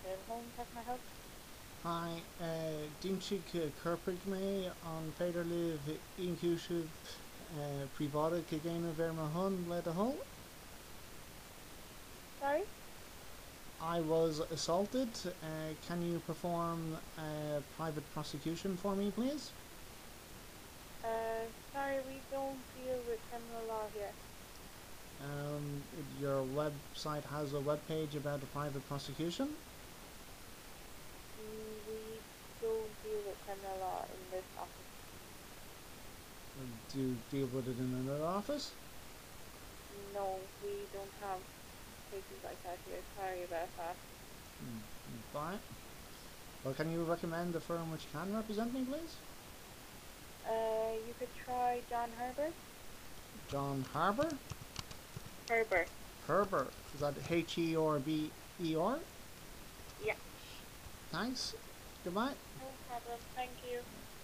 home, has my help? Hi, Dimchik Kerprig me on Fader Live Inclusive Privada Kagana Vermahon led a home. Sorry? I was assaulted. Can you perform a private prosecution for me, please? Sorry, we don't deal with criminal law here. Um, your website has a web page about a private prosecution. We don't deal with criminal law in this office. Do you deal with it in another office? No, we don't have cases like that here. Sorry about that. Fine. Well, can you recommend a firm which can represent me, please? You could try John Herbert. John Harbour? Herbert. Herbert. Is that Herber? Yeah. Thanks. Goodbye. No problem. Thank you.